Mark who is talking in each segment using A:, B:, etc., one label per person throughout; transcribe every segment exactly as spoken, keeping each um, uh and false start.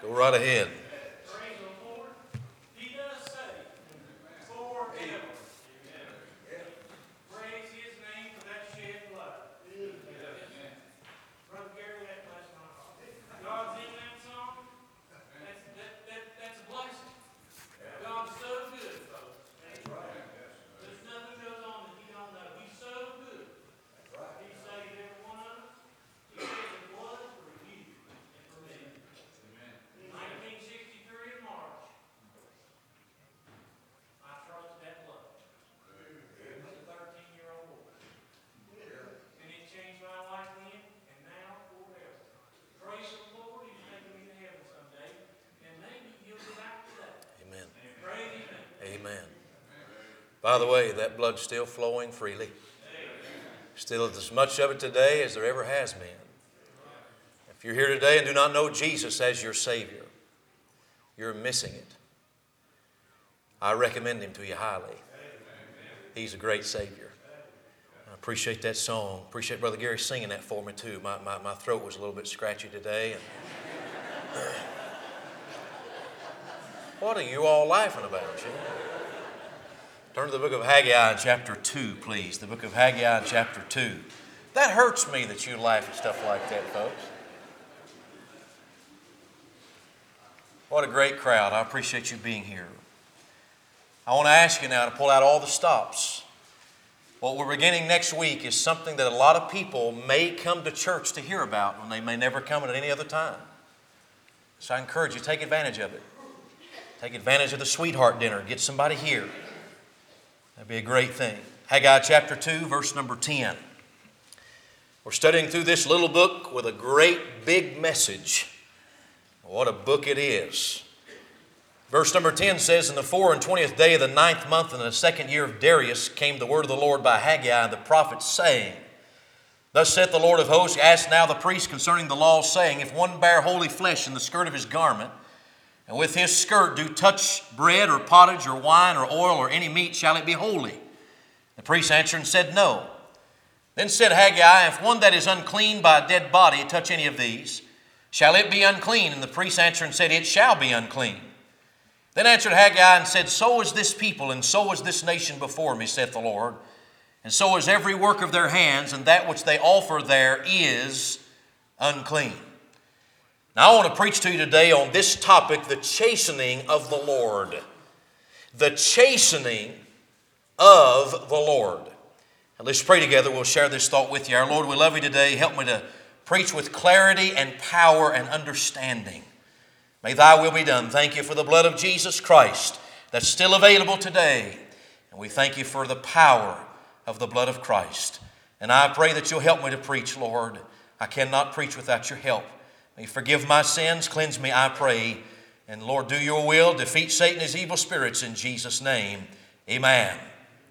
A: Go right ahead.
B: Praise the Lord. He does save forever. Praise His name for that shed blood. Brother Gary, that blessed my heart. God's in that song. That's, that, that, that's a blessing. God's so good, folks. There's nothing goes on that you don't know. He's so good. He saved every one of us. He shed His blood for you and for me. nineteen sixty-three in March. I trusted that blood. I was a thirteen-year-old boy. And it changed my life then and now forever. Praise the Lord. He's taking me to heaven someday. And maybe He'll be back today.
A: Amen.
B: Praise His name.
A: Amen. By the way, that blood's still flowing freely. Still as much of it today as there ever has been. If you're here today and do not know Jesus as your Savior, you're missing it. I recommend Him to you highly. He's a great Savior. I appreciate that song. Appreciate Brother Gary singing that for me too. My, my, my throat was a little bit scratchy today. And what are you all laughing about? You? Turn to the book of Haggai in chapter two, please. The book of Haggai in chapter two. That hurts me that you laugh at stuff like that, folks. What a great crowd. I appreciate you being here. I want to ask you now to pull out all the stops. What we're beginning next week is something that a lot of people may come to church to hear about when they may never come at any other time. So I encourage you, take advantage of it. Take advantage of the sweetheart dinner. Get somebody here. That'd be a great thing. Haggai chapter two, verse number ten. We're studying through this little book with a great big message. What a book it is. Verse number ten says, "In the four and twentieth day of the ninth month in the second year of Darius came the word of the Lord by Haggai the prophet, saying, Thus saith the Lord of hosts, ask now the priest concerning the law, saying, If one bear holy flesh in the skirt of his garment, and with his skirt do touch bread or pottage or wine or oil or any meat, shall it be holy? The priest answered and said, No. Then said Haggai, If one that is unclean by a dead body touch any of these, shall it be unclean? And the priest answered and said, It shall be unclean. Then answered Haggai and said, So is this people, and so is this nation before me, saith the Lord. And so is every work of their hands, and that which they offer there is unclean. Now I want to preach to you today on this topic, the chastening of the Lord. The chastening of the Lord. And let's pray together. We'll share this thought with you. Our Lord, we love you today. Help me to preach with clarity and power and understanding. May thy will be done. Thank you for the blood of Jesus Christ that's still available today. And we thank you for the power of the blood of Christ. And I pray that you'll help me to preach, Lord. I cannot preach without your help. May you forgive my sins, cleanse me, I pray. And Lord, do your will, defeat Satan and his evil spirits in Jesus' name. Amen.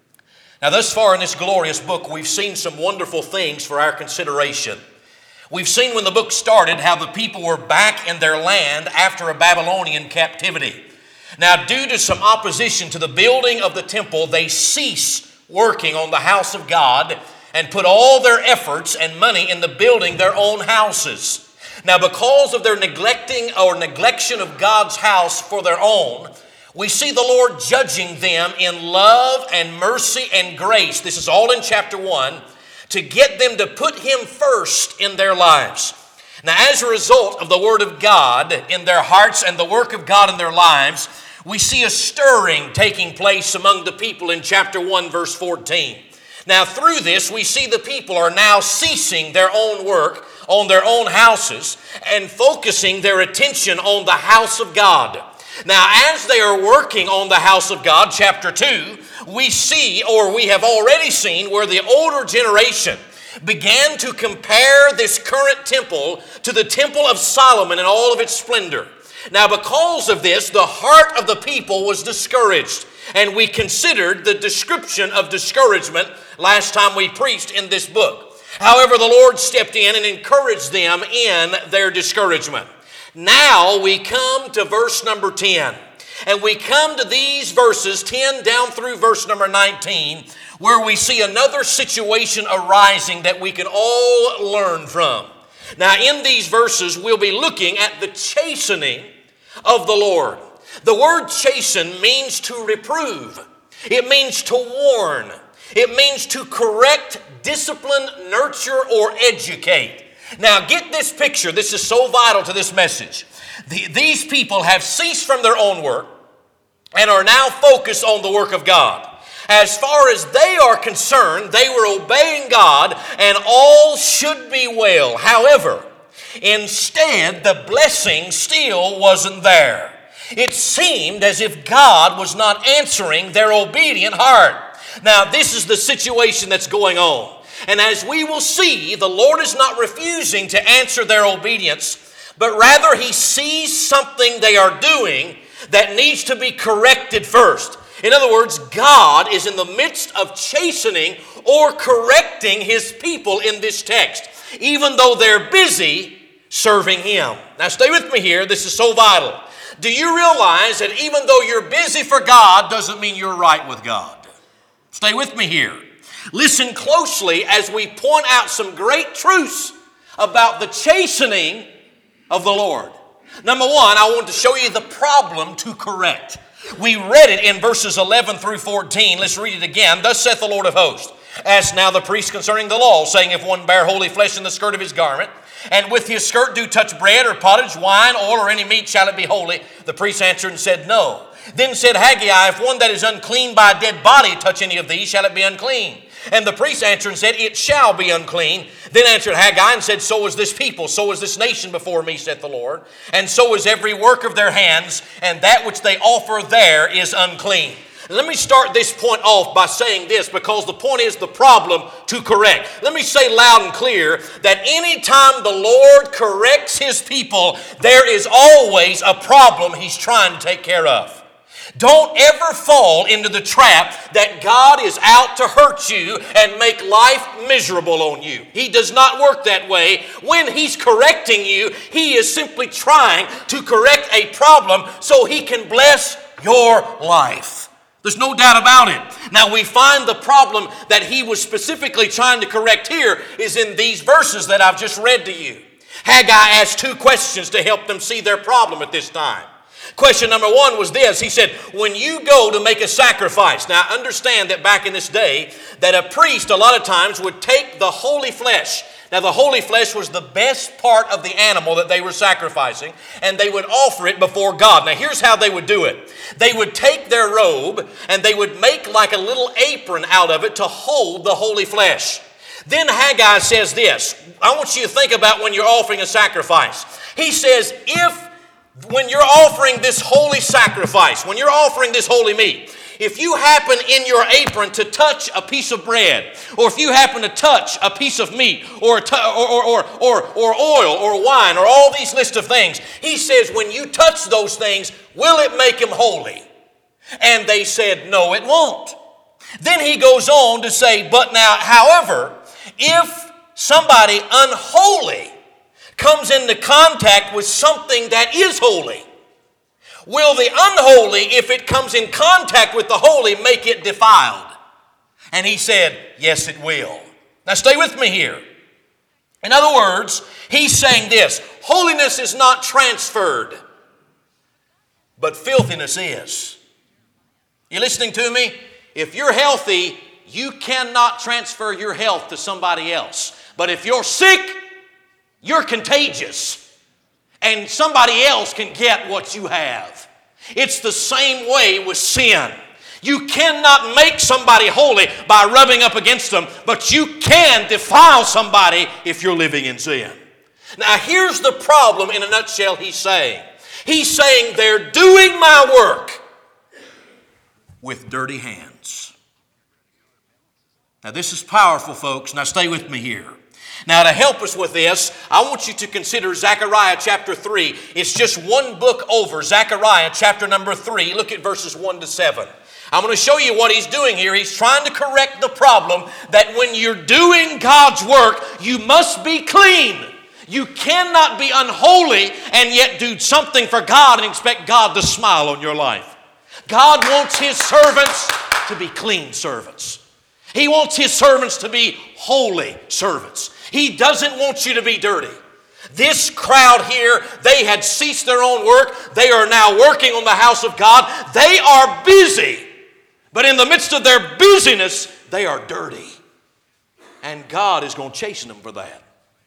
A: Now, thus far in this glorious book, we've seen some wonderful things for our consideration. We've seen when the book started how the people were back in their land after a Babylonian captivity. Now, due to some opposition to the building of the temple, they cease working on the house of God and put all their efforts and money in the building their own houses. Now, because of their neglecting or neglection of God's house for their own, we see the Lord judging them in love and mercy and grace. This is all in chapter one, to get them to put Him first in their lives. Now, as a result of the Word of God in their hearts and the work of God in their lives, we see a stirring taking place among the people in chapter one, verse fourteen. Now, through this, we see the people are now ceasing their own work on their own houses and focusing their attention on the house of God. Now, as they are working on the house of God, chapter two, we see, or we have already seen, where the older generation began to compare this current temple to the temple of Solomon in all of its splendor. Now, because of this, the heart of the people was discouraged. And we considered the description of discouragement last time we preached in this book. However, the Lord stepped in and encouraged them in their discouragement. Now we come to verse number ten. And we come to these verses, ten down through verse number nineteen, where we see another situation arising that we can all learn from. Now, in these verses, we'll be looking at the chastening of the Lord. The word chasten means to reprove. It means to warn. It means to correct, discipline, nurture, or educate. Now get this picture. This is so vital to this message. The, these people have ceased from their own work and are now focused on the work of God. As far as they are concerned, they were obeying God and all should be well. However, instead, the blessing still wasn't there. It seemed as if God was not answering their obedient heart. Now, this is the situation that's going on. And as we will see, the Lord is not refusing to answer their obedience, but rather He sees something they are doing that needs to be corrected first. In other words, God is in the midst of chastening or correcting His people in this text, even though they're busy serving Him. Now stay with me here. This is so vital. Do you realize that even though you're busy for God doesn't mean you're right with God? Stay with me here. Listen closely as we point out some great truths about the chastening of the Lord. Number one, I want to show you the problem to correct. We read it in verses eleven through fourteen. Let's read it again. Thus saith the Lord of hosts, ask now the priest concerning the law, saying, if one bear holy flesh in the skirt of his garment, and with his skirt do touch bread or pottage, wine, oil, or any meat, shall it be holy? The priest answered and said, no. Then said Haggai, if one that is unclean by a dead body touch any of these, shall it be unclean? And the priest answered and said, it shall be unclean. Then answered Haggai and said, so is this people, so is this nation before me, saith the Lord. And so is every work of their hands, and that which they offer there is unclean. Let me start this point off by saying this, because the point is the problem to correct. Let me say loud and clear that anytime the Lord corrects His people, there is always a problem He's trying to take care of. Don't ever fall into the trap that God is out to hurt you and make life miserable on you. He does not work that way. When He's correcting you, He is simply trying to correct a problem so He can bless your life. There's no doubt about it. Now we find the problem that He was specifically trying to correct here is in these verses that I've just read to you. Haggai asked two questions to help them see their problem at this time. Question number one was this. He said, when you go to make a sacrifice. Now understand that back in this day, that a priest a lot of times would take the holy flesh. Now the holy flesh was the best part of the animal that they were sacrificing, and they would offer it before God. Now here's how they would do it. They would take their robe and they would make like a little apron out of it to hold the holy flesh. Then Haggai says this. I want you to think about when you're offering a sacrifice. He says, if when you're offering this holy sacrifice, when you're offering this holy meat, if you happen in your apron to touch a piece of bread, or if you happen to touch a piece of meat, or, or, or, or, or oil, or wine, or all these lists of things, he says, when you touch those things, will it make them holy? And they said, no, it won't. Then he goes on to say, but now, however, if somebody unholy comes into contact with something that is holy, will the unholy, if it comes in contact with the holy, make it defiled? And he said, yes, it will. Now stay with me here. In other words, he's saying this: holiness is not transferred, but filthiness is. You listening to me? If you're healthy, you cannot transfer your health to somebody else. But if you're sick, you're contagious. And somebody else can get what you have. It's the same way with sin. You cannot make somebody holy by rubbing up against them, but you can defile somebody if you're living in sin. Now here's the problem in a nutshell he's saying. He's saying they're doing my work with dirty hands. Now this is powerful, folks. Now stay with me here. Now to help us with this, I want you to consider Zechariah chapter three. It's just one book over, Zechariah chapter number three. Look at verses one to seven. I'm going to show you what he's doing here. He's trying to correct the problem that when you're doing God's work, you must be clean. You cannot be unholy and yet do something for God and expect God to smile on your life. God wants His servants to be clean servants. He wants His servants to be holy servants. He doesn't want you to be dirty. This crowd here, they had ceased their own work. They are now working on the house of God. They are busy. But in the midst of their busyness, they are dirty. And God is going to chasten them for that.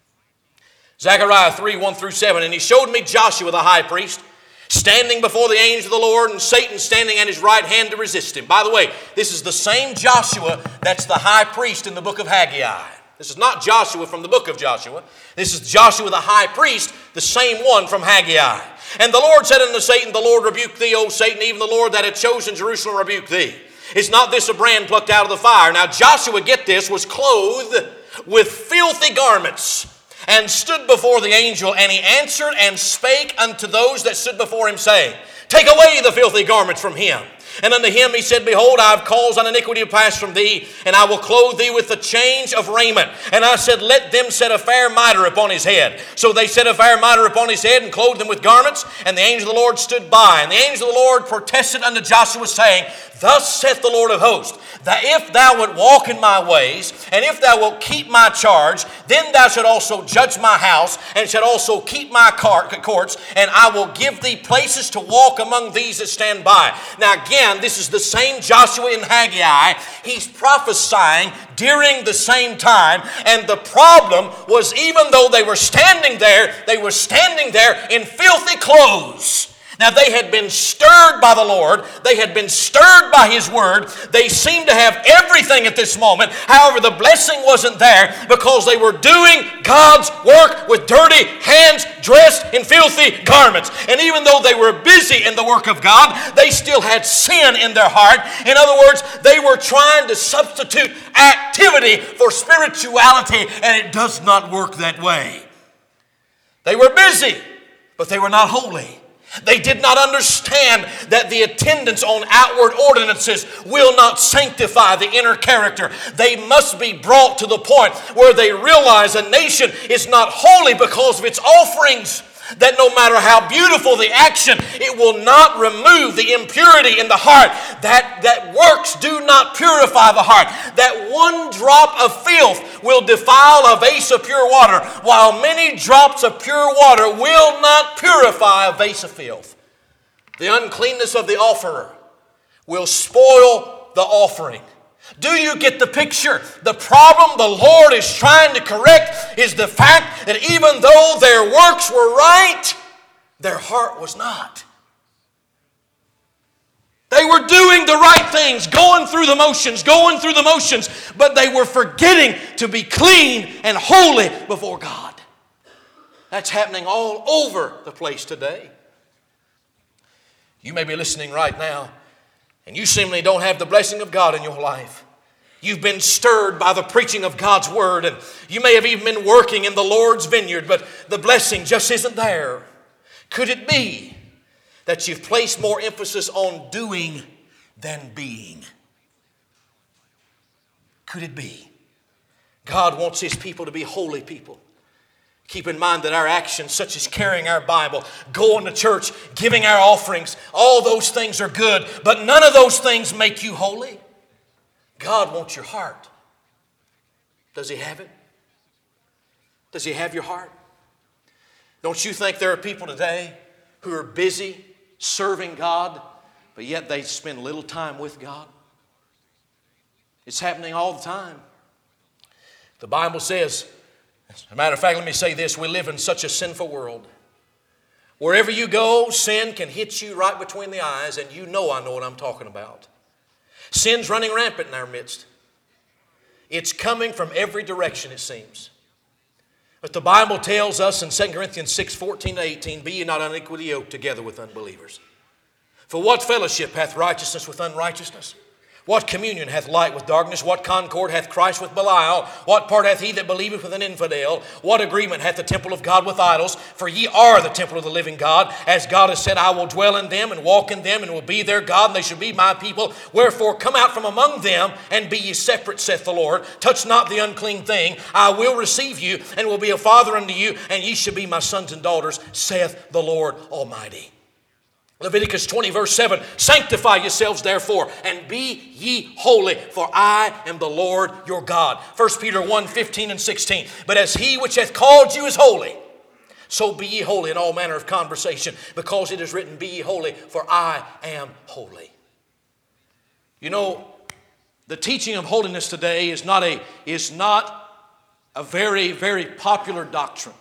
A: Zechariah three, one through seven. And he showed me Joshua the high priest standing before the angel of the Lord, and Satan standing at his right hand to resist him. By the way, this is the same Joshua that's the high priest in the book of Haggai. This is not Joshua from the book of Joshua. This is Joshua the high priest, the same one from Haggai. And the Lord said unto Satan, the Lord rebuke thee, O Satan, even the Lord that had chosen Jerusalem rebuke thee. Is not this a brand plucked out of the fire? Now Joshua, get this, was clothed with filthy garments, and stood before the angel, and he answered and spake unto those that stood before him, saying, take away the filthy garments from him. And unto him he said, behold, I have caused thine iniquity to pass from thee, and I will clothe thee with the change of raiment. And I said, let them set a fair mitre upon his head. So they set a fair mitre upon his head, and clothed him with garments. And the angel of the Lord stood by. And the angel of the Lord protested unto Joshua, saying, thus saith the Lord of hosts, that if thou wilt walk in my ways, and if thou wilt keep my charge, then thou shalt also judge my house, and shalt also keep my courts, and I will give thee places to walk among these that stand by. Now again, this is the same Joshua in Haggai. He's prophesying during the same time, and the problem was, even though they were standing there, they were standing there in filthy clothes. Now they had been stirred by the Lord. They had been stirred by His Word. They seemed to have everything at this moment. However, the blessing wasn't there because they were doing God's work with dirty hands, dressed in filthy garments. And even though they were busy in the work of God, they still had sin in their heart. In other words, they were trying to substitute activity for spirituality, and it does not work that way. They were busy, but they were not holy. They did not understand that the attendance on outward ordinances will not sanctify the inner character. They must be brought to the point where they realize a nation is not holy because of its offerings. That no matter how beautiful the action, it will not remove the impurity in the heart. That, that works do not purify the heart. That one drop of filth will defile a vase of pure water, while many drops of pure water will not purify a vase of filth. The uncleanness of the offerer will spoil the offering. Do you get the picture? The problem the Lord is trying to correct is the fact that even though their works were right, their heart was not. They were doing the right things, going through the motions, going through the motions, but they were forgetting to be clean and holy before God. That's happening all over the place today. You may be listening right now, and you seemingly don't have the blessing of God in your life. You've been stirred by the preaching of God's Word, and you may have even been working in the Lord's vineyard, but the blessing just isn't there. Could it be that you've placed more emphasis on doing than being? Could it be? God wants His people to be holy people. Keep in mind that our actions, such as carrying our Bible, going to church, giving our offerings, all those things are good, but none of those things make you holy. God wants your heart. Does He have it? Does He have your heart? Don't you think there are people today who are busy serving God, but yet they spend little time with God? It's happening all the time. The Bible says, as a matter of fact, let me say this, we live in such a sinful world. Wherever you go, sin can hit you right between the eyes, and you know I know what I'm talking about. Sin's running rampant in our midst. It's coming from every direction, it seems. But the Bible tells us in Second Corinthians six, fourteen to eighteen, be ye not unequally yoked together with unbelievers. For what fellowship hath righteousness with unrighteousness? What communion hath light with darkness? What concord hath Christ with Belial? What part hath he that believeth with an infidel? What agreement hath the temple of God with idols? For ye are the temple of the living God. As God has said, I will dwell in them and walk in them and will be their God, and they shall be my people. Wherefore come out from among them and be ye separate, saith the Lord. Touch not the unclean thing. I will receive you and will be a father unto you, and ye shall be my sons and daughters, saith the Lord Almighty. Leviticus twenty verse seven, sanctify yourselves therefore and be ye holy, for I am the Lord your God. First Peter one, fifteen and sixteen, but as he which hath called you is holy, So be ye holy in all manner of conversation, because it is written, be ye holy, for I am holy. You know, the teaching of holiness today is not a, is not a very, very popular doctrine.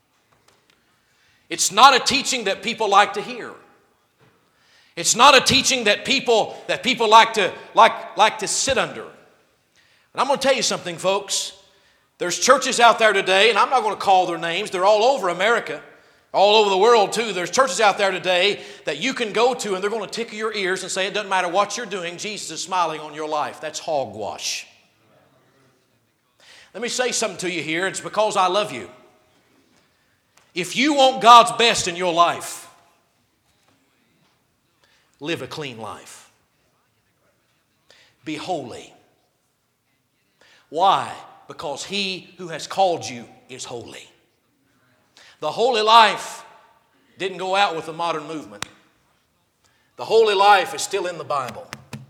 A: It's not a teaching that people like to hear. It's not a teaching that people, that people like to, like, like to sit under. And I'm going to tell you something, folks. There's churches out there today, and I'm not going to call their names. They're all over America, all over the world too. There's churches out there today that you can go to, and they're going to tickle your ears and say, it doesn't matter what you're doing, Jesus is smiling on your life. That's hogwash. Let me say something to you here. It's because I love you. If you want God's best in your life, live a clean life. Be holy. Why? Because He who has called you is holy. The holy life didn't go out with the modern movement. The holy life is still in the Bible.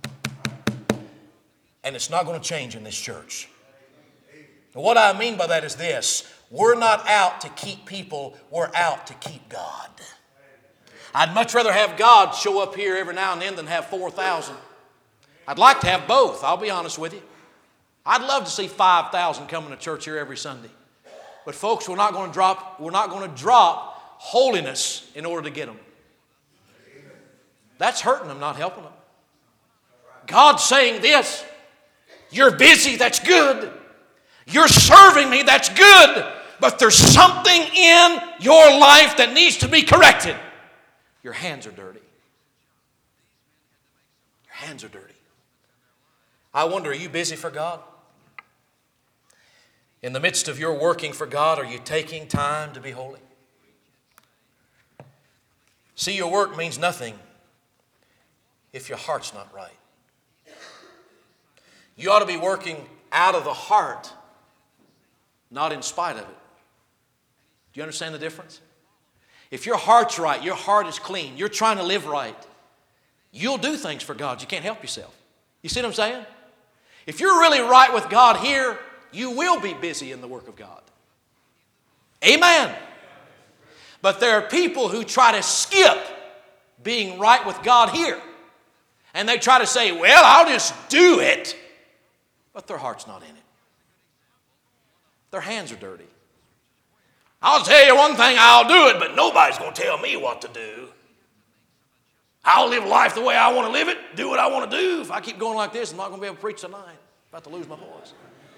A: And it's not going to change in this church. And what I mean by that is this. We're not out to keep people. We're out to keep God. I'd much rather have God show up here every now and then than have four thousand. I'd like to have both, I'll be honest with you. I'd love to see five thousand coming to church here every Sunday. But folks, we're not going to drop, we're not going to drop holiness in order to get them. That's hurting them, not helping them. God's saying this. You're busy, that's good. You're serving me, that's good. But there's something in your life that needs to be corrected. Your hands are dirty. Your hands are dirty. I wonder, are you busy for God? In the midst of your working for God, are you taking time to be holy? See, your work means nothing if your heart's not right. You ought to be working out of the heart, not in spite of it. Do you understand the difference? If your heart's right, your heart is clean, you're trying to live right, you'll do things for God. You can't help yourself. You see what I'm saying? If you're really right with God here, you will be busy in the work of God. Amen. But there are people who try to skip being right with God here. And they try to say, well, I'll just do it. But their heart's not in it. Their hands are dirty. I'll tell you one thing, I'll do it, but nobody's going to tell me what to do. I'll live life the way I want to live it, do what I want to do. If I keep going like this, I'm not going to be able to preach tonight. I'm about to lose my voice.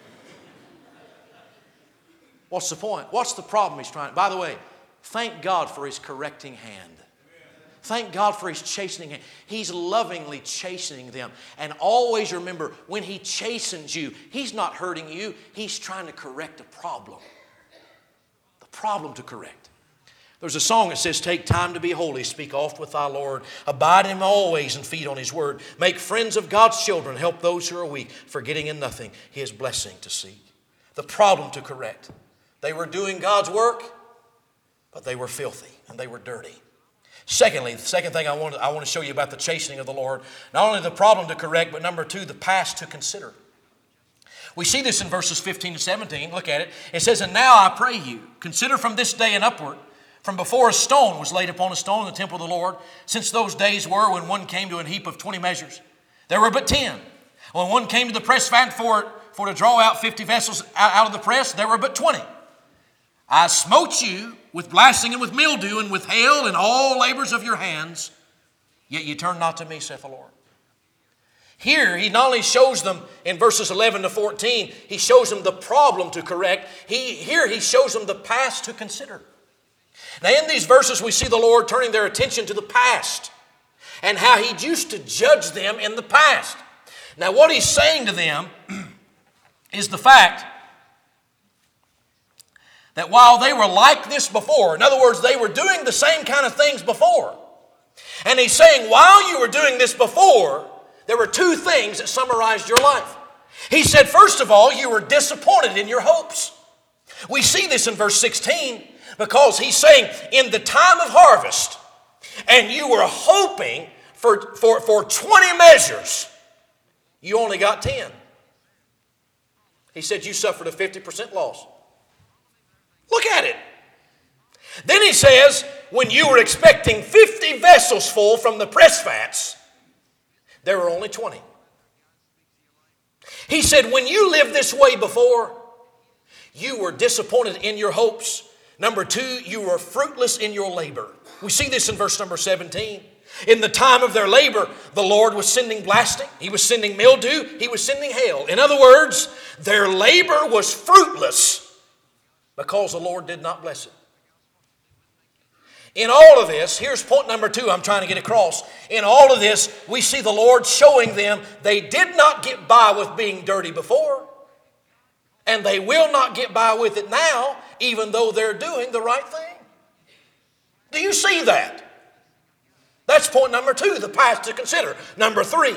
A: What's the point? What's the problem he's trying? By the way, thank God for His correcting hand. Thank God for His chastening hand. He's lovingly chastening them. And always remember, when He chastens you, He's not hurting you. He's trying to correct a problem. The problem to correct. There's a song that says, take time to be holy, speak oft with thy Lord, abide in Him always and feed on His word. Make friends of God's children, help those who are weak, forgetting in nothing His blessing to seek. The problem to correct. They were doing God's work, but they were filthy and they were dirty. Secondly, the second thing I want, to, I want to show you about the chastening of the Lord, not only the problem to correct, but number two, the past to consider. We see this in verses fifteen to seventeen. Look at it. It says, and now I pray you, consider from this day and upward, from before a stone was laid upon a stone in the temple of the Lord, since those days were when one came to an heap of twenty measures. There were but ten. When one came to the press fan for, for to draw out fifty vessels out of the press, there were but twenty. I smote you with blasting and with mildew and with hail and all labors of your hands, yet you turn not to me, saith the Lord. Here, he not only shows them in verses eleven to fourteen, he shows them the problem to correct. He, here he shows them the past to consider. Now in these verses we see the Lord turning their attention to the past and how He used to judge them in the past. Now what He's saying to them is the fact that while they were like this before, in other words, they were doing the same kind of things before. And He's saying, while you were doing this before, there were two things that summarized your life. He said, first of all, you were disappointed in your hopes. We see this in verse sixteen because He's saying, in the time of harvest, and you were hoping for, for, for twenty measures, you only got ten. He said you suffered a fifty percent loss. Look at it. Then he says, when you were expecting fifty vessels full from the press vats, there were only twenty. He said, when you lived this way before, you were disappointed in your hopes. Number two, you were fruitless in your labor. We see this in verse number seventeen. In the time of their labor, the Lord was sending blasting. He was sending mildew. He was sending hail. In other words, their labor was fruitless because the Lord did not bless it. In all of this, here's point number two I'm trying to get across. In all of this, we see the Lord showing them they did not get by with being dirty before, and they will not get by with it now, even though they're doing the right thing. Do you see that? That's point number two, the past to consider. Number three,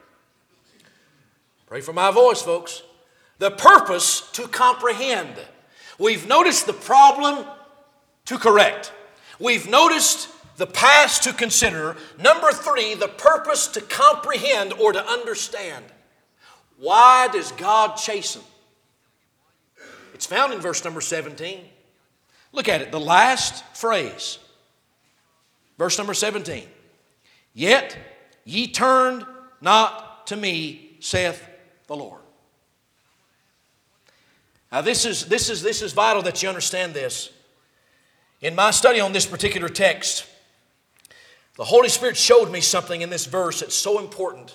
A: pray for my voice, folks. The purpose to comprehend. We've noticed the problem to correct. We've noticed the past to consider. Number three, the purpose to comprehend or to understand. Why does God chasten? It's found in verse number seventeen. Look at it, the last phrase. Verse number seventeen. Yet ye turned not to me, saith the Lord. Now this is, this is, this is vital that you understand this. In my study on this particular text, the Holy Spirit showed me something in this verse that's so important.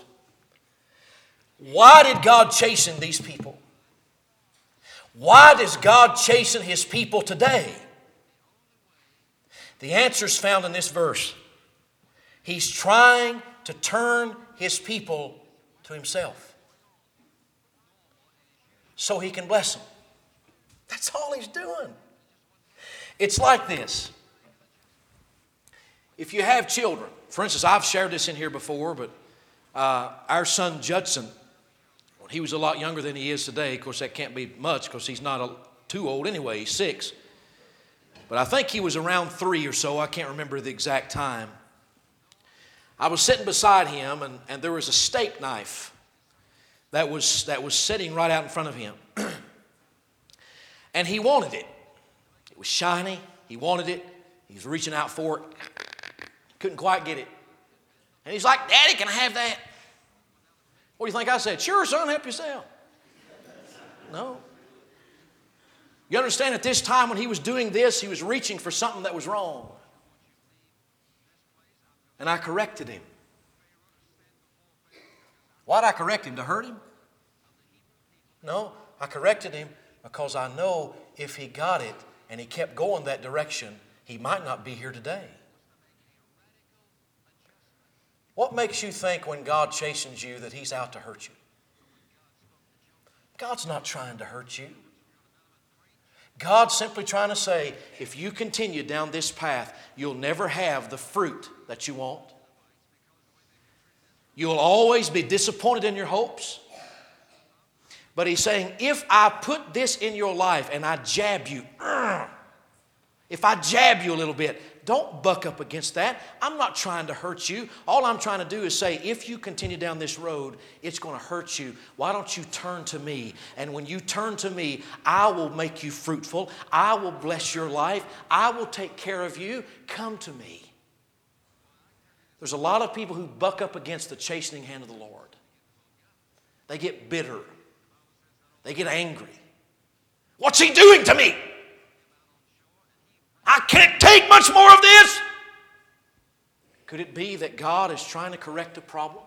A: Why did God chasten these people? Why does God chasten His people today? The answer is found in this verse. He's trying to turn His people to Himself so He can bless them. That's all He's doing. It's like this. If you have children, for instance, I've shared this in here before, but uh, our son Judson, when he was a lot younger than he is today, of course that can't be much because he's not a, too old anyway, he's six. But I think he was around three or so, I can't remember the exact time. I was sitting beside him and, and there was a steak knife that was, that was sitting right out in front of him. And he wanted it. It was shiny. He wanted it. He was reaching out for it. Couldn't quite get it. And he's like, Daddy, can I have that? What do you think I said? Sure, son, help yourself. No. You understand at this time when he was doing this, he was reaching for something that was wrong. And I corrected him. Why did I correct him? To hurt him? No, I corrected him because I know if he got it and he kept going that direction, he might not be here today. What makes you think when God chastens you that He's out to hurt you? God's not trying to hurt you. God's simply trying to say, if you continue down this path, you'll never have the fruit that you want. You'll always be disappointed in your hopes. But He's saying, if I put this in your life and I jab you, if I jab you a little bit, don't buck up against that. I'm not trying to hurt you. All I'm trying to do is say, if you continue down this road, it's going to hurt you. Why don't you turn to me? And when you turn to me, I will make you fruitful. I will bless your life. I will take care of you. Come to me. There's a lot of people who buck up against the chastening hand of the Lord. They get bitter. They get angry. What's He doing to me? I can't take much more of this. Could it be that God is trying to correct a problem?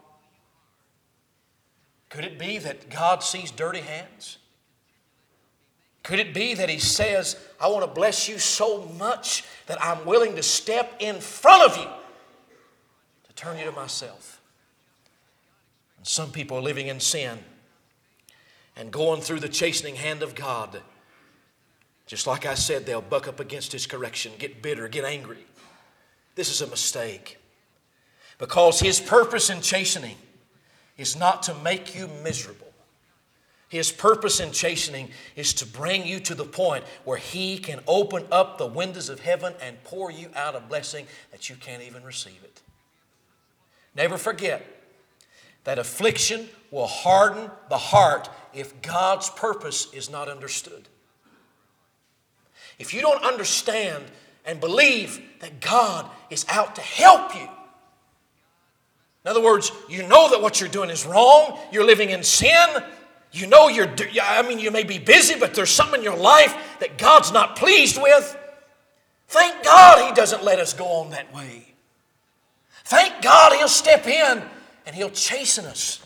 A: Could it be that God sees dirty hands? Could it be that He says, I want to bless you so much that I'm willing to step in front of you to turn you to myself? And some people are living in sin and going through the chastening hand of God. Just like I said, they'll buck up against His correction, get bitter, get angry. This is a mistake. Because His purpose in chastening is not to make you miserable. His purpose in chastening is to bring you to the point where He can open up the windows of heaven and pour you out a blessing that you can't even receive it. Never forget that affliction will harden the heart if God's purpose is not understood. If you don't understand and believe that God is out to help you. In other words, you know that what you're doing is wrong. You're living in sin. You know you're, I mean, you may be busy, but there's something in your life that God's not pleased with. Thank God He doesn't let us go on that way. Thank God He'll step in and He'll chasten us.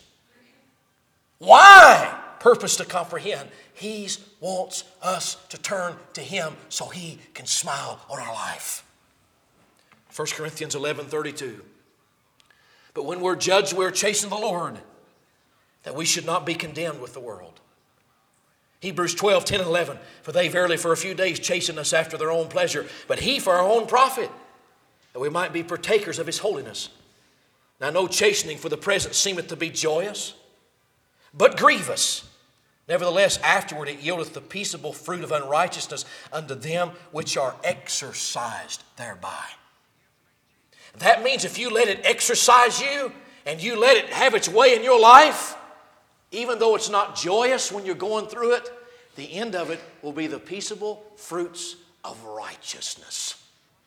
A: Why? Purpose to comprehend. He wants us to turn to Him so He can smile on our life. First Corinthians eleven thirty-two. But when we're judged, we're chastened of the Lord, that we should not be condemned with the world. Hebrews twelve, ten and eleven. For they verily for a few days chasten us after their own pleasure, but He for our own profit, that we might be partakers of His holiness. Now no chastening for the present seemeth to be joyous, but grievous. Nevertheless, afterward it yieldeth the peaceable fruit of unrighteousness unto them which are exercised thereby. That means if you let it exercise you and you let it have its way in your life, even though it's not joyous when you're going through it, the end of it will be the peaceable fruits of righteousness.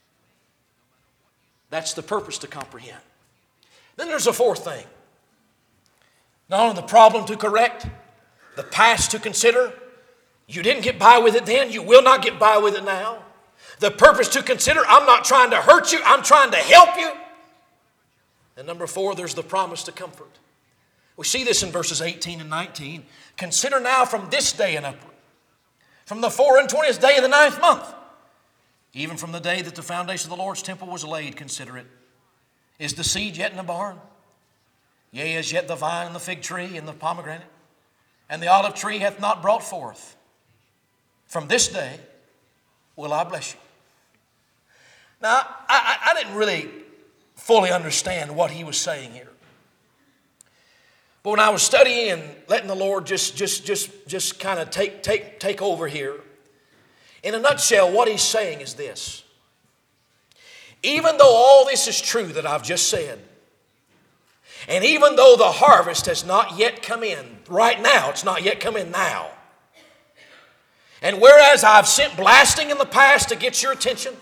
A: That's the purpose to comprehend. Then there's a fourth thing. Not only the problem to correct, the past to consider. You didn't get by with it then, you will not get by with it now. The purpose to consider, I'm not trying to hurt you, I'm trying to help you. And number four, there's the promise to comfort. We see this in verses eighteen and nineteen. Consider now from this day and upward, from the four and twentieth day of the ninth month, even from the day that the foundation of the Lord's temple was laid, consider it. Is the seed yet in the barn? Yea, as yet the vine and the fig tree and the pomegranate and the olive tree hath not brought forth. From this day will I bless you. Now, I, I, I didn't really fully understand what he was saying here. But when I was studying and letting the Lord just, just, just, just kind of take, take, take over here, in a nutshell, what he's saying is this. Even though all this is true that I've just said, and even though the harvest has not yet come in, right now, it's not yet come in now, and whereas I've sent blasting in the past to get your attention,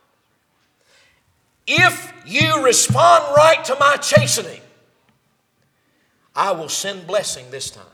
A: if you respond right to my chastening, I will send blessing this time.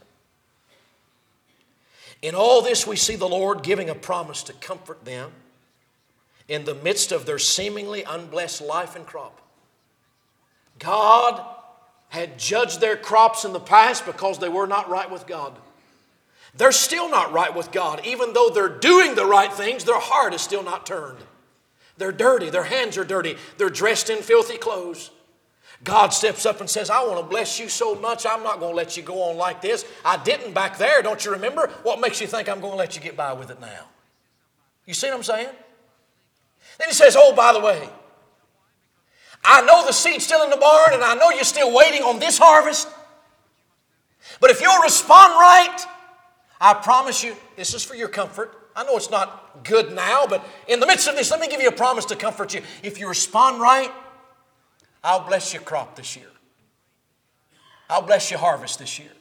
A: In all this, we see the Lord giving a promise to comfort them in the midst of their seemingly unblessed life and crop. God had judged their crops in the past because they were not right with God. They're still not right with God. Even though they're doing the right things, their heart is still not turned. They're dirty. Their hands are dirty. They're dressed in filthy clothes. God steps up and says, I want to bless you so much, I'm not going to let you go on like this. I didn't back there, don't you remember? What makes you think I'm going to let you get by with it now? You see what I'm saying? Then he says, oh, by the way, I know the seed's still in the barn and I know you're still waiting on this harvest. But if you'll respond right, I promise you, this is for your comfort. I know it's not good now, but in the midst of this, let me give you a promise to comfort you. If you respond right, I'll bless your crop this year. I'll bless your harvest this year.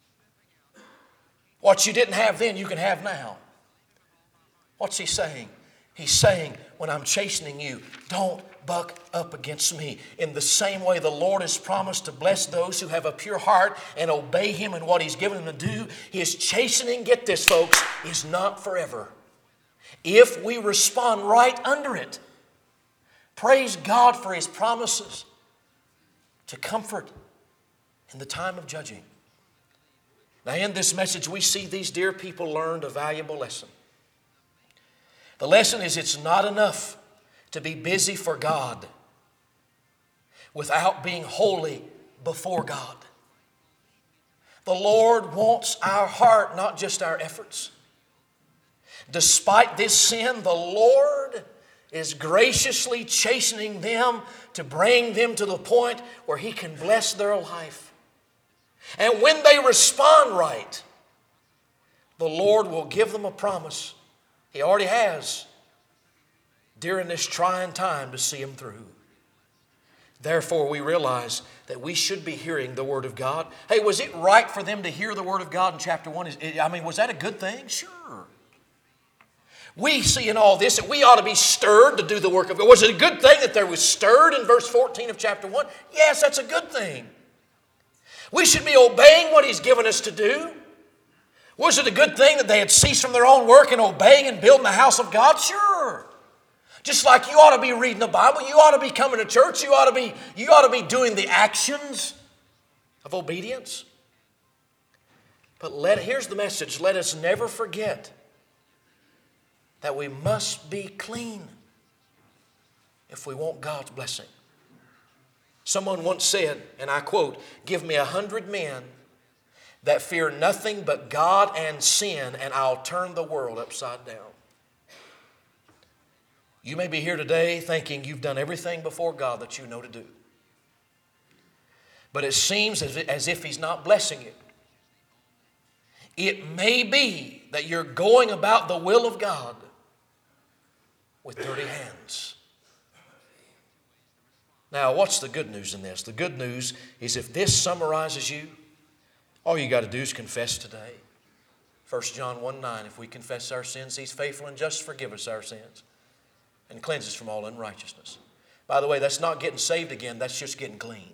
A: What you didn't have then, you can have now. What's he saying? He's saying, when I'm chastening you, don't buck up against me. In the same way the Lord has promised to bless those who have a pure heart and obey Him in what He's given them to do, His chastening, get this folks, is not forever. If we respond right under it, praise God for His promises to comfort in the time of judging. Now in this message we see these dear people learned a valuable lesson. The lesson is it's not enough to be busy for God without being holy before God. The Lord wants our heart, not just our efforts. Despite this sin, the Lord is graciously chastening them to bring them to the point where He can bless their life. And when they respond right, the Lord will give them a promise. He already has during this trying time to see them through. Therefore, we realize that we should be hearing the Word of God. Hey, was it right for them to hear the Word of God in chapter one? I mean, was that a good thing? Sure. we see in all this that we ought to be stirred to do the work of God. Was it a good thing that there was stirred in verse fourteen of chapter one? Yes, that's a good thing. We should be obeying what He's given us to do. Was it a good thing that they had ceased from their own work and obeying and building the house of God? Sure. Just like you ought to be reading the Bible, you ought to be coming to church, you ought to be, you ought to be doing the actions of obedience. But let, here's the message. Let us never forget that we must be clean if we want God's blessing. Someone once said, and I quote, "Give me a hundred men that fear nothing but God and sin, and I'll turn the world upside down." You may be here today thinking you've done everything before God that you know to do. But it seems as if He's not blessing you. It may be that you're going about the will of God with dirty hands. Now, what's the good news in this? The good news is if this summarizes you, all you got to do is confess today. First John one nine, if we confess our sins, He's faithful and just to forgive us our sins and cleanse us from all unrighteousness. By the way, that's not getting saved again, that's just getting clean.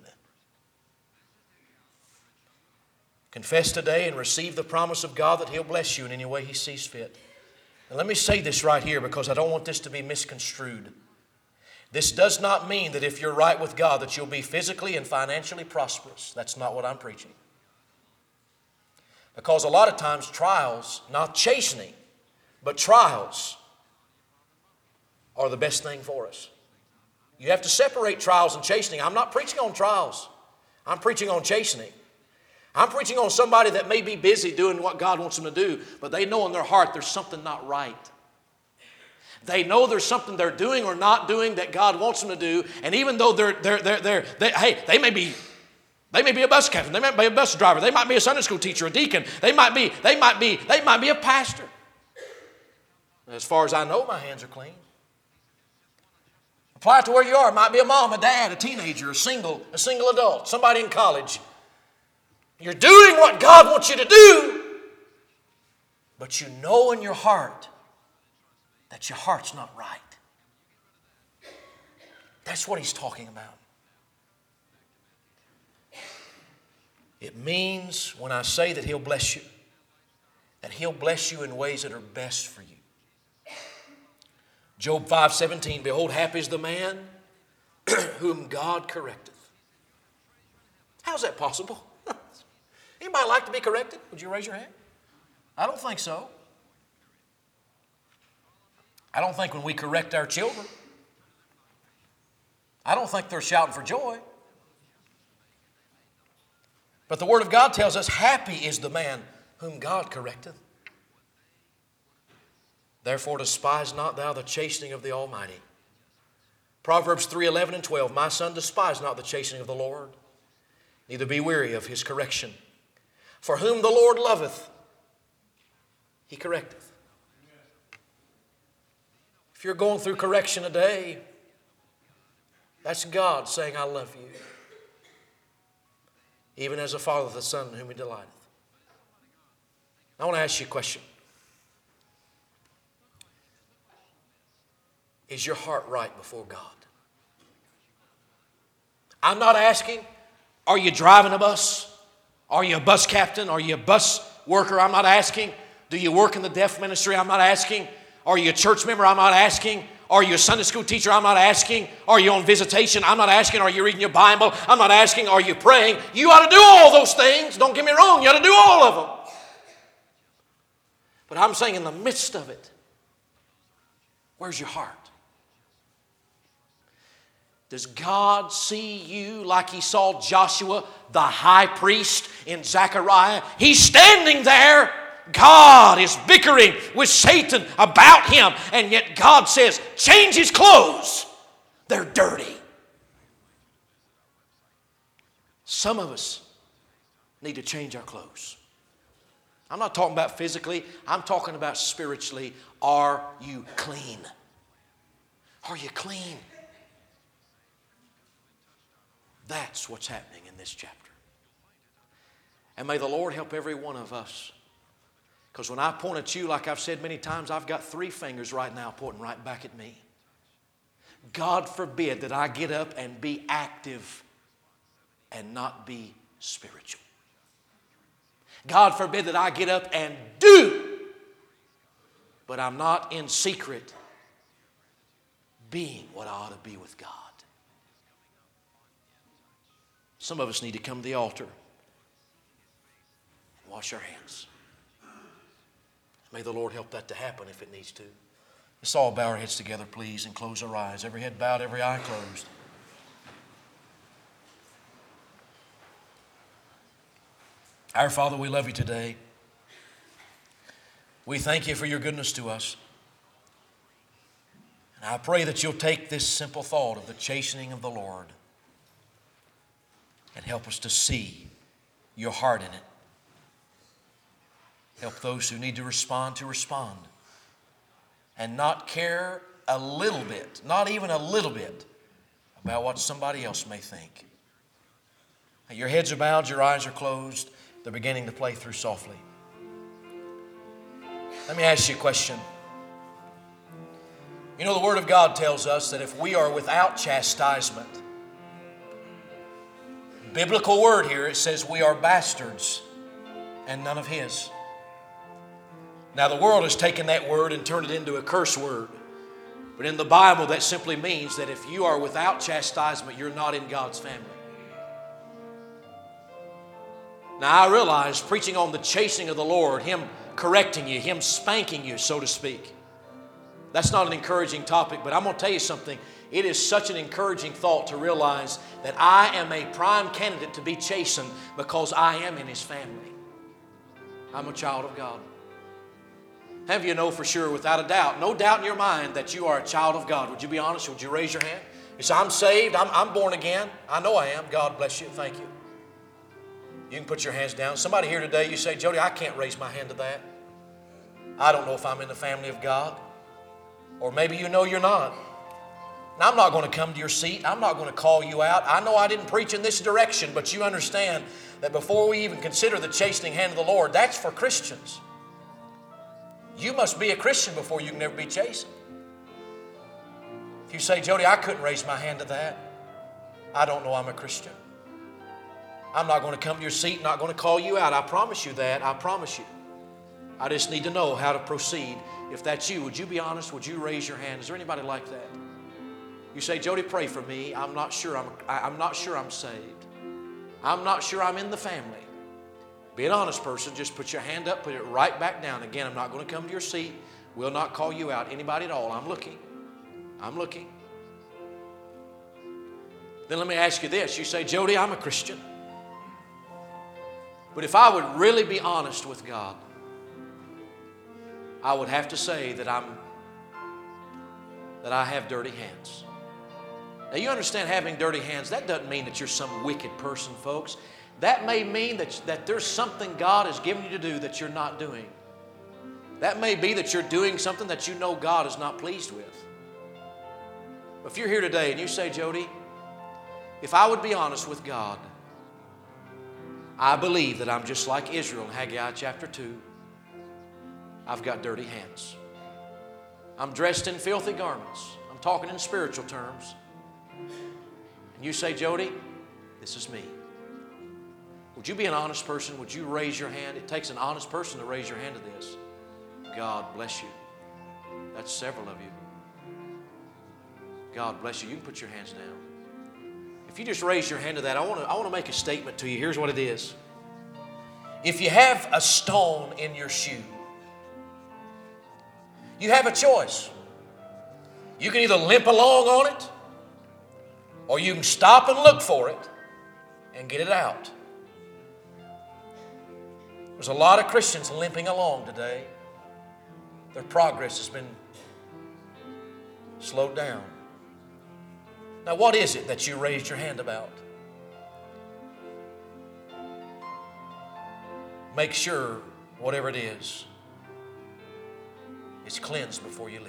A: Confess today and receive the promise of God that He'll bless you in any way He sees fit. And let me say this right here because I don't want this to be misconstrued. This does not mean that if you're right with God that you'll be physically and financially prosperous. That's not what I'm preaching. Because a lot of times trials, not chastening, but trials are the best thing for us. You have to separate trials and chastening. I'm not preaching on trials. I'm preaching on chastening. I'm preaching on somebody that may be busy doing what God wants them to do, but they know in their heart there's something not right. They know there's something they're doing or not doing that God wants them to do, and even though they're, they're, they're, they're they, hey, they may be They may be a bus captain. They might be a bus driver. They might be a Sunday school teacher, a deacon. They might be, they might be, they might be a pastor. As far as I know, my hands are clean. Apply it to where you are. It might be a mom, a dad, a teenager, a single, a single adult, somebody in college. You're doing what God wants you to do, but you know in your heart that your heart's not right. That's what He's talking about. It means when I say that He'll bless you, that He'll bless you in ways that are best for you. Job five seventeen, behold, happy is the man whom God correcteth. How's that possible? Anybody like to be corrected? Would you raise your hand? I don't think so. I don't think when we correct our children, I don't think they're shouting for joy. But the Word of God tells us, happy is the man whom God correcteth. Therefore despise not thou the chastening of the Almighty. Proverbs three eleven and twelve, my son, despise not the chastening of the Lord, neither be weary of His correction. For whom the Lord loveth, He correcteth. If you're going through correction today, that's God saying, I love you. Even as a father the son in whom He delighteth. I want to ask you a question. Is your heart right before God? I'm not asking, are you driving a bus? Are you a bus captain? Are you a bus worker? I'm not asking, do you work in the deaf ministry? I'm not asking, are you a church member? I'm not asking, are you a Sunday school teacher? I'm not asking, are you on visitation? I'm not asking, are you reading your Bible? I'm not asking, are you praying? You ought to do all those things. Don't get me wrong, you ought to do all of them. But I'm saying in the midst of it, where's your heart? Does God see you like He saw Joshua, the high priest in Zechariah? He's standing there. God is bickering with Satan about him. And yet God says, change his clothes. They're dirty. Some of us need to change our clothes. I'm not talking about physically. I'm talking about spiritually. Are you clean? Are you clean? That's what's happening in this chapter. And may the Lord help every one of us. Because when I point at you, like I've said many times, I've got three fingers right now pointing right back at me. God forbid that I get up and be active and not be spiritual. God forbid that I get up and do, but I'm not in secret being what I ought to be with God. Some of us need to come to the altar and wash our hands. May the Lord help that to happen if it needs to. Let's all bow our heads together, please, and close our eyes. Every head bowed, every eye closed. Our Father, we love you today. We thank you for your goodness to us. And I pray that you'll take this simple thought of the chastening of the Lord and help us to see your heart in it. Help those who need to respond to respond and not care a little bit, not even a little bit, about what somebody else may think. Your heads are bowed, your eyes are closed. They're beginning to play through softly. Let me ask you a question. You know, the Word of God tells us that if we are without chastisement, biblical word here, it says we are bastards and none of His. Now, the world has taken that word and turned it into a curse word. But in the Bible, that simply means that if you are without chastisement, you're not in God's family. Now, I realize preaching on the chastening of the Lord, Him correcting you, Him spanking you, so to speak, that's not an encouraging topic, but I'm going to tell you something. It is such an encouraging thought to realize that I am a prime candidate to be chastened because I am in His family. I'm a child of God. Have you know for sure, without a doubt, no doubt in your mind that you are a child of God? Would you be honest? Would you raise your hand? You say, I'm saved. I'm, I'm born again. I know I am. God bless you. Thank you. You can put your hands down. Somebody here today, you say, Jody, I can't raise my hand to that. I don't know if I'm in the family of God. Or maybe you know you're not. Now, I'm not going to come to your seat. I'm not going to call you out. I know I didn't preach in this direction, but you understand that before we even consider the chastening hand of the Lord, that's for Christians. You must be a Christian before you can ever be chastened. If you say, Jody, I couldn't raise my hand to that, I don't know I'm a Christian. I'm not going to come to your seat, not going to call you out. I promise you that. I promise you. I just need to know how to proceed. If that's you, would you be honest? Would you raise your hand? Is there anybody like that? You say, Jody, pray for me. I'm not sure I'm, I'm not sure I'm saved. I'm not sure I'm in the family. Be an honest person. Just put your hand up, put it right back down. Again, I'm not going to come to your seat. Will not call you out. Anybody at all. I'm looking. I'm looking. Then let me ask you this. You say, Jody, I'm a Christian. But if I would really be honest with God, I would have to say that I'm that I have dirty hands. Now, you understand having dirty hands, that doesn't mean that you're some wicked person, folks. That may mean that, that there's something God has given you to do that you're not doing. That may be that you're doing something that you know God is not pleased with. If you're here today and you say, Jody, if I would be honest with God, I believe that I'm just like Israel in Haggai chapter two. I've got dirty hands. I'm dressed in filthy garments. I'm talking in spiritual terms. And you say, Jody, this is me. Would you be an honest person? Would you raise your hand? It takes an honest person to raise your hand to this. God bless you. That's several of you. God bless you. You can put your hands down. If you just raise your hand to that, I want to, I want to make a statement to you. Here's what it is. If you have a stone in your shoe, you have a choice. You can either limp along on it, or you can stop and look for it and get it out. There's a lot of Christians limping along today. Their progress has been slowed down. Now, what is it that you raised your hand about? Make sure, whatever it is, it's cleansed before you leave.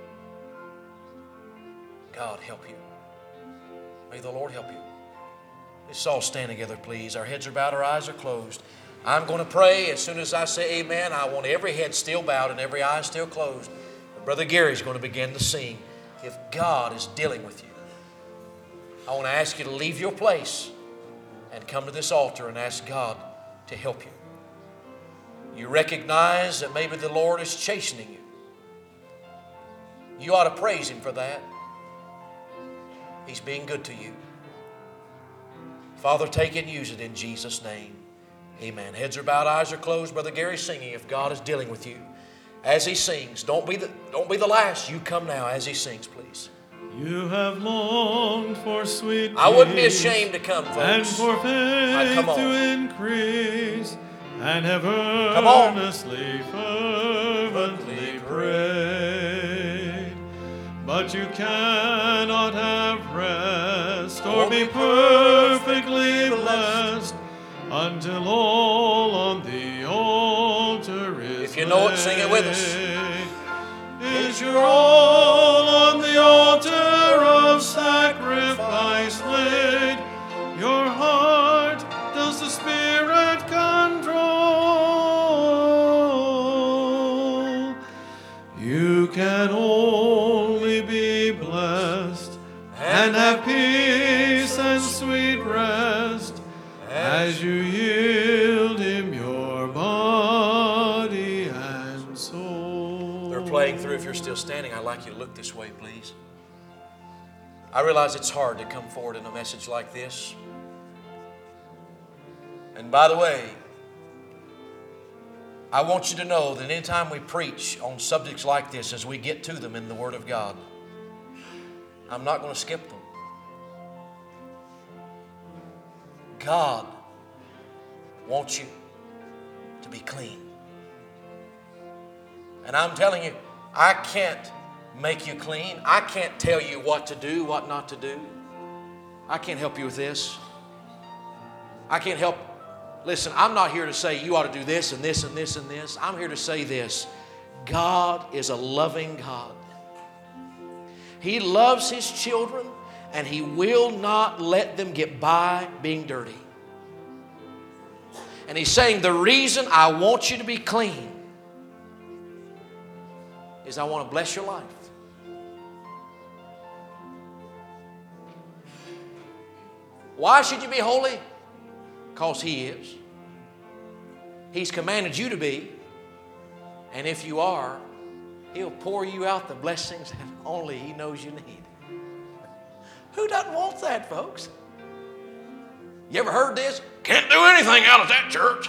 A: God help you. May the Lord help you. Let's all stand together, please. Our heads are bowed, our eyes are closed. I'm going to pray. As soon as I say amen, I want every head still bowed and every eye still closed. Brother Gary's going to begin to sing. If God is dealing with you, I want to ask you to leave your place and come to this altar and ask God to help you. You recognize that maybe the Lord is chastening you. You ought to praise Him for that. He's being good to you. Father, take it and use it in Jesus' name. Amen. Heads are bowed, eyes are closed. Brother Gary's singing. If God is dealing with you, as he sings, don't be the, don't be the last. You come now as he sings, please.
C: You have longed for sweet
A: I wouldn't be
C: peace
A: ashamed to come, folks.
C: and for
A: Right, come
C: faith
A: on.
C: to increase, and have
A: Come on.
C: earnestly, fervently prayed. But you cannot have rest or be perfectly blessed until all on the altar is
A: If you know it, sing it with us.
C: laid. Is your all on the altar of sacrifice laid? Your heart does the Spirit control? You can only be blessed and have peace and sweet rest as you yield Him your body and soul.
A: They're playing through. If you're still standing, I'd like you to look this way, please. I realize it's hard to come forward in a message like this. And by the way, I want you to know that anytime we preach on subjects like this, as we get to them in the Word of God, I'm not going to skip them. God wants you to be clean. And I'm telling you, I can't make you clean. I can't tell you what to do, what not to do. I can't help you with this. I can't help. Listen, I'm not here to say you ought to do this and this and this and this. I'm here to say this. God is a loving God. He loves His children, and He will not let them get by being dirty. And He's saying, the reason I want you to be clean is I want to bless your life. Why should you be holy? Because He is. He's commanded you to be. And if you are, He'll pour you out the blessings that only He knows you need. Who doesn't want that, folks? You ever heard this? Can't do anything out of that church.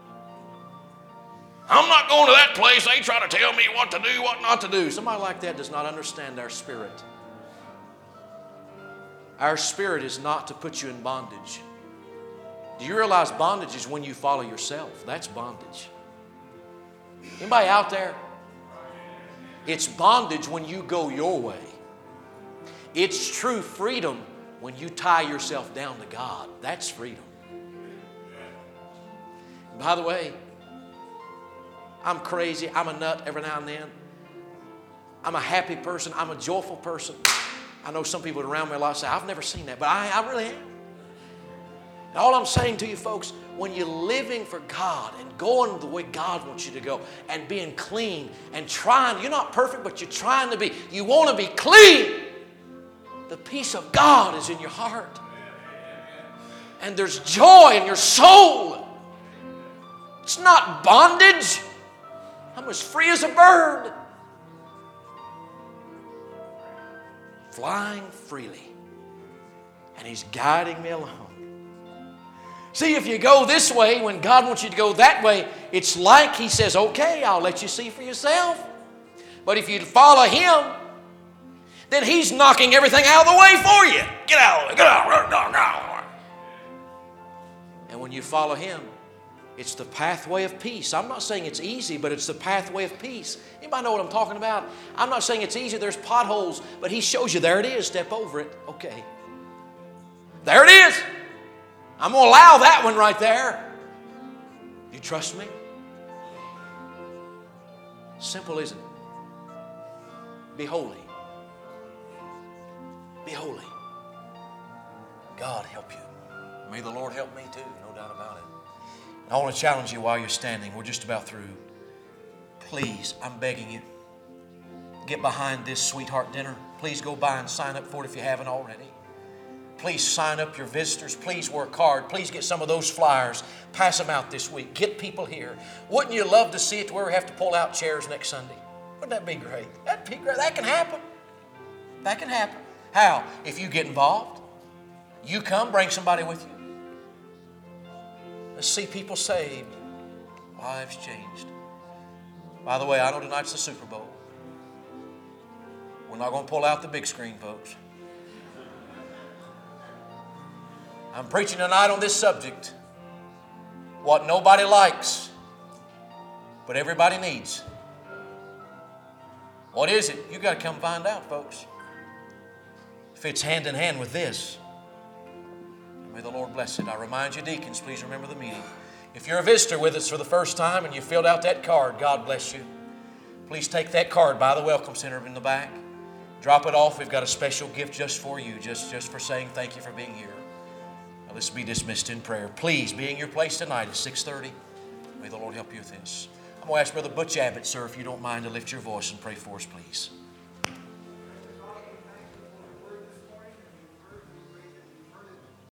A: I'm not going to that place. They try to tell me what to do, what not to do. Somebody like that does not understand our spirit. Our spirit is not to put you in bondage. Do you realize bondage is when you follow yourself? That's bondage. Anybody out there? It's bondage when you go your way. It's true freedom when you tie yourself down to God. That's freedom. By the way, I'm crazy. I'm a nut every now and then. I'm a happy person. I'm a joyful person. I know some people around me a lot say, I've never seen that, but I, I really am. And all I'm saying to you folks, when you're living for God and going the way God wants you to go and being clean and trying, you're not perfect, but you're trying to be, you want to be clean. The peace of God is in your heart. And there's joy in your soul. It's not bondage. I'm as free as a bird. Flying freely. And He's guiding me along. See, if you go this way when God wants you to go that way, it's like He says, okay, I'll let you see for yourself. But if you follow Him, then He's knocking everything out of the way for you. Get out of the way. Get out. Get out. And when you follow Him, it's the pathway of peace. I'm not saying it's easy, but it's the pathway of peace. Anybody know what I'm talking about? I'm not saying it's easy. There's potholes, but He shows you, there it is. Step over it. Okay. There it is. I'm going to allow that one right there. You trust me? Simple, isn't it? Be holy. Be holy. God help you. May the Lord help me too, no doubt about it. I want to challenge you while you're standing. We're just about through. Please, I'm begging you, get behind this sweetheart dinner. Please go by and sign up for it if you haven't already. Please sign up your visitors. Please work hard. Please get some of those flyers. Pass them out this week. Get people here. Wouldn't you love to see it to where we have to pull out chairs next Sunday? Wouldn't that be great? That'd be great. That can happen. That can happen. How? If you get involved. You come, bring somebody with you. Let's see people saved. Lives changed. By the way, I know tonight's the Super Bowl. We're not going to pull out the big screen, folks. I'm preaching tonight on this subject. What nobody likes, but everybody needs. What is it? You got to come find out, folks. It fits hand in hand with this. May the Lord bless it. I remind you, deacons, please remember the meeting. If you're a visitor with us for the first time and you filled out that card, God bless you. Please take that card by the Welcome Center in the back. Drop it off. We've got a special gift just for you, just, just for saying thank you for being here. Now let's be dismissed in prayer. Please be in your place tonight at six thirty. May the Lord help you with this. I'm going to ask Brother Butch Abbott, sir, if you don't mind, to lift your voice and pray for us, please.